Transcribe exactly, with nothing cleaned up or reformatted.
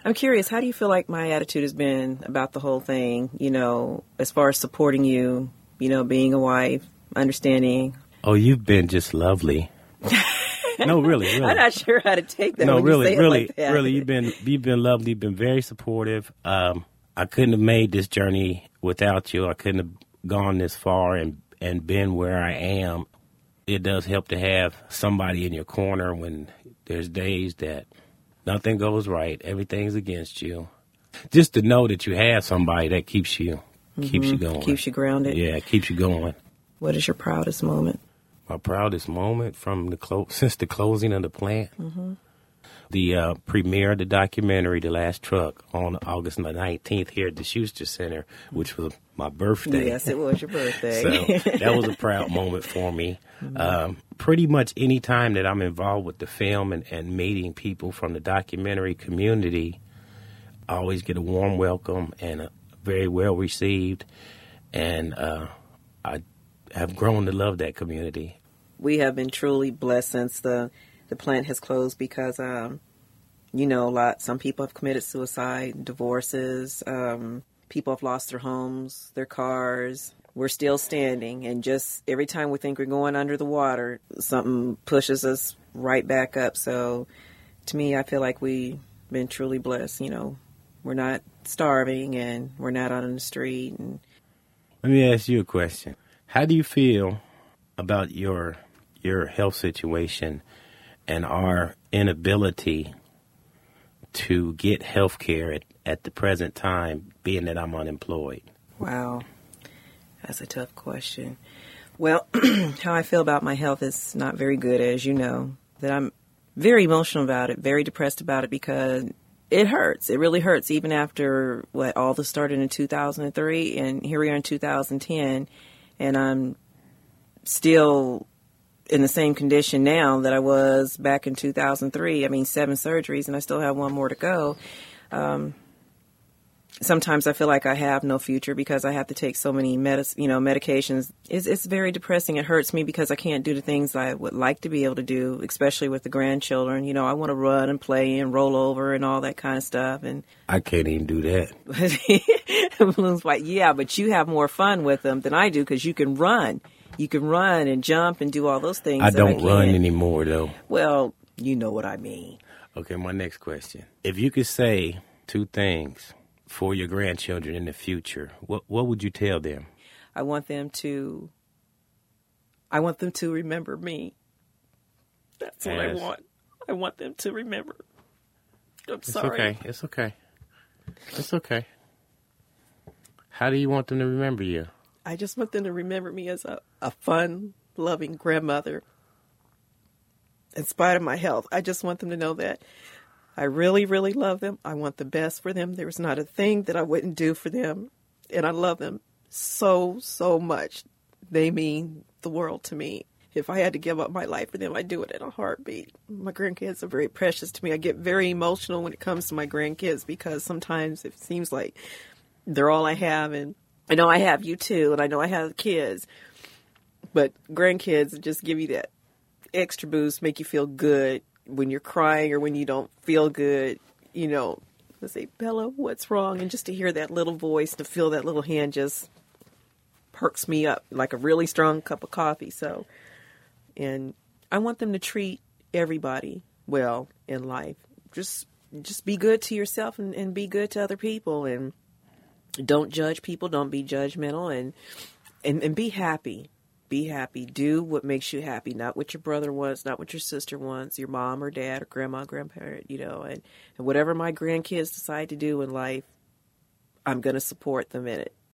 I'm curious, how do you feel like my attitude has been about the whole thing, you know, as far as supporting you, you know, being a wife, understanding? Oh, you've been just lovely. No, really, really. I'm not sure how to take that. No, when really, you say really, it like that. really. You've been you've been lovely. You've been very supportive. Um, I couldn't have made this journey without you. I couldn't have gone this far and and been where I am. It does help to have somebody in your corner when there's days that nothing goes right, everything's against you. Just to know that you have somebody that keeps you mm-hmm. keeps you going, keeps you grounded. Yeah, keeps you going. What is your proudest moment? My proudest moment from the clo- since the closing of the plant, mm-hmm. the uh, premiere of the documentary, The Last Truck, on August nineteenth here at the Schuster Center, which was my birthday. Yes, it was your birthday. So that was a proud moment for me. Mm-hmm. Um, pretty much any time that I'm involved with the film and, and meeting people from the documentary community, I always get a warm welcome and a very well received. And uh, I have grown to love that community. We have been truly blessed since the, the plant has closed because, um, you know, a lot, some people have committed suicide, divorces, um, people have lost their homes, their cars. We're still standing. And just every time we think we're going under the water, something pushes us right back up. So to me, I feel like we've been truly blessed. You know, we're not starving and we're not out on the street. And let me ask you a question. How do you feel about your your health situation and our inability to get health care at, at the present time, being that I'm unemployed? Wow. That's a tough question. Well, how I feel about my health is not very good, as you know, that I'm very emotional about it, very depressed about it because it hurts. It really hurts even after what all this started in two thousand three and here we are in two thousand ten and I'm still in the same condition now that I was back in two thousand three. I mean, seven surgeries and I still have one more to go. Um, sometimes I feel like I have no future because I have to take so many medis- you know, medications. It's, it's very depressing. It hurts me because I can't do the things I would like to be able to do, especially with the grandchildren. You know, I want to run and play and roll over and all that kind of stuff. And I can't even do that. Bloom's like, yeah, but you have more fun with them than I do because you can run. You can run and jump and do all those things. I don't I run anymore, though. Well, you know what I mean. Okay, my next question. If you could say two things for your grandchildren in the future, what what would you tell them? I want them to, I want them to remember me. That's what As, I want. I want them to remember. I'm it's sorry. Okay. It's okay. It's okay. How do you want them to remember you? I just want them to remember me as a, a fun, loving grandmother. In spite of my health, I just want them to know that I really, really love them. I want the best for them. There's not a thing that I wouldn't do for them. And I love them so, so much. They mean the world to me. If I had to give up my life for them, I'd do it in a heartbeat. My grandkids are very precious to me. I get very emotional when it comes to my grandkids because sometimes it seems like they're all I have. And I know I have you too, and I know I have kids. But grandkids just give you that extra boost, make you feel good when you're crying or when you don't feel good. You know, they say, Bella, what's wrong? And just to hear that little voice, to feel that little hand just perks me up like a really strong cup of coffee. So, and I want them to treat everybody well in life. Just just be good to yourself and, and be good to other people. And don't judge people. Don't be judgmental. And, and, and be happy. Be happy. Do what makes you happy. Not what your brother wants, not what your sister wants, your mom or dad or grandma, grandparent, you know. And, and whatever my grandkids decide to do in life, I'm going to support them in it.